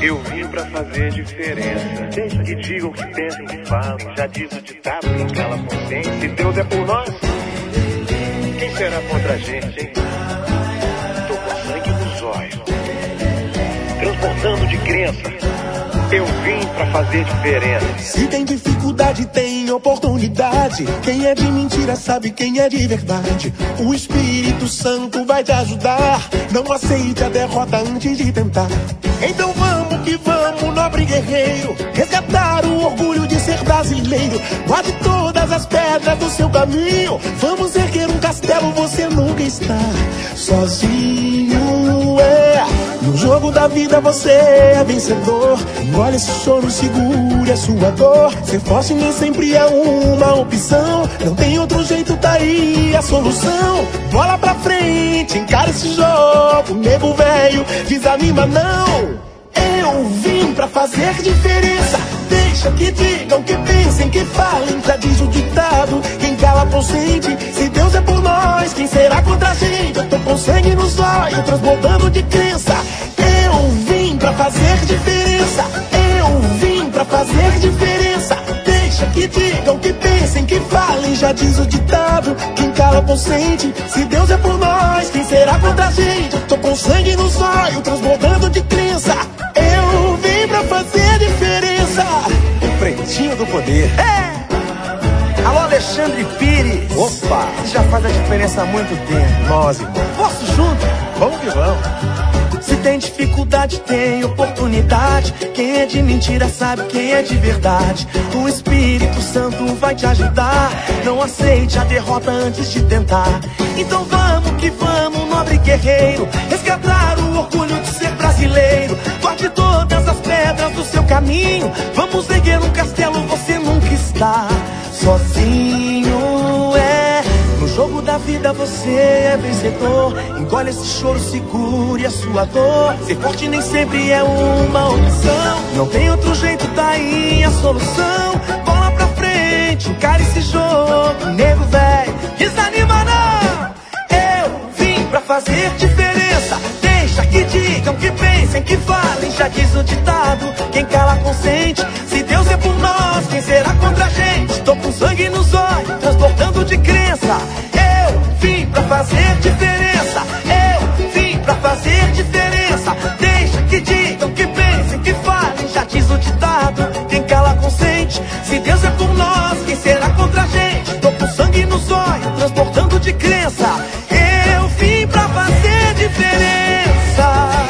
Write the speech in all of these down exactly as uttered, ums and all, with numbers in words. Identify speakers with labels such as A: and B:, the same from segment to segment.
A: Eu vim pra fazer diferença. Deixa que digam, que pensem, que falem. Já diz o ditado, quem cala consciência. Se Deus é por nós, quem será contra a gente, hein? Tô com sangue nos olhos, transbordando de crença. Eu vim pra fazer diferença.
B: Se tem dificuldade, tem oportunidade. Quem é de mentira sabe quem é de verdade. O Espírito Santo vai te ajudar. Não aceite a derrota antes de tentar. Então vamos que vamos, nobre guerreiro, resgatar o orgulho de ser brasileiro. Guarde todas as pedras do seu caminho. Vamos erguer um castelo, você nunca está sozinho, é. No jogo da vida você é vencedor. Engole esse choro, segure a sua dor. Ser forte nem sempre é uma opção. Não tem outro jeito, tá aí a solução. Bola pra frente, encara esse jogo. Nego velho, desanima não. Eu vim pra fazer diferença. Deixa que digam, que pensem, que falem. Já diz o ditado, quem cala consente. Se Deus é por nós, quem será contra a gente? Eu tô com sangue nos olhos, transbordando de crença. Eu vim pra fazer diferença. Eu vim pra fazer diferença. Deixa que digam, que pensem, que falem. Já diz o ditado, quem cala consente. Se Deus é por nós, quem será contra a gente? Eu tô com sangue nos olhos, transbordando de crença. Eu vim pra fazer diferença.
C: O Pretinho do Poder.
D: É! Alô, Alexandre Pires.
C: Opa!
D: Você já faz a diferença há muito tempo.
C: Nós, irmão.
D: Posso junto?
C: Vamos que vamos.
D: Se tem dificuldade, tem oportunidade. Quem é de mentira sabe quem é de verdade. O Espírito Santo vai te ajudar. Não aceite a derrota antes de tentar. Então vamos que vamos, nobre guerreiro, resgatar o orgulho de ser brasileiro. Guarde todas as pedras do seu caminho. Vamos erguer um castelo, você nunca está sozinho, é. No jogo da vida você é vencedor. Engole esse choro, segure a sua dor. Ser forte nem sempre é uma opção. Não tem outro jeito, tá aí a solução. Bola pra frente, encara esse jogo. Nego velho, desanima não. Eu vim pra fazer diferença. Deixa que digam, que pensem, que falem. Já diz o ditado, quem cala consente. Se Deus é por nós, quem será contra a gente? Tô com sangue nos olhos, transbordando de crença. Eu vim pra fazer diferença. Eu vim pra fazer diferença. Deixa que digam, que pensem, que falem. Já diz o ditado, quem cala consente. Se Deus é por nós, quem será contra a gente? Tô com sangue nos olhos, transbordando de crença. Eu vim pra fazer diferença.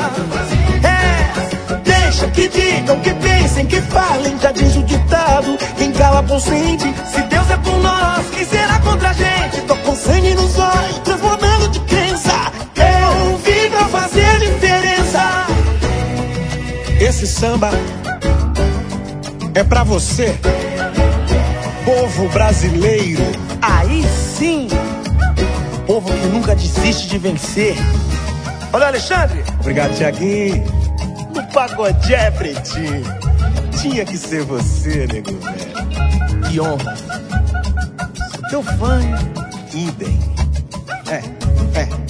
D: É,
B: deixa que digam, que pensem, que falem. Já diz o ditado, quem cala consente.
D: Se Deus é por nós, quem será contra a gente?
B: Tô com sangue nos olhos, transformando de crença. Eu vim pra fazer diferença. Esse samba é pra você, povo brasileiro.
D: Aí sim, povo que nunca desiste de vencer. Olha, Alexandre.
C: Obrigado, Tiaguinho.
B: No pagodé, Pretinho. Tinha que ser você, nego velho.
D: Que honra. Sou teu fã, hein?
B: Idem. É, é.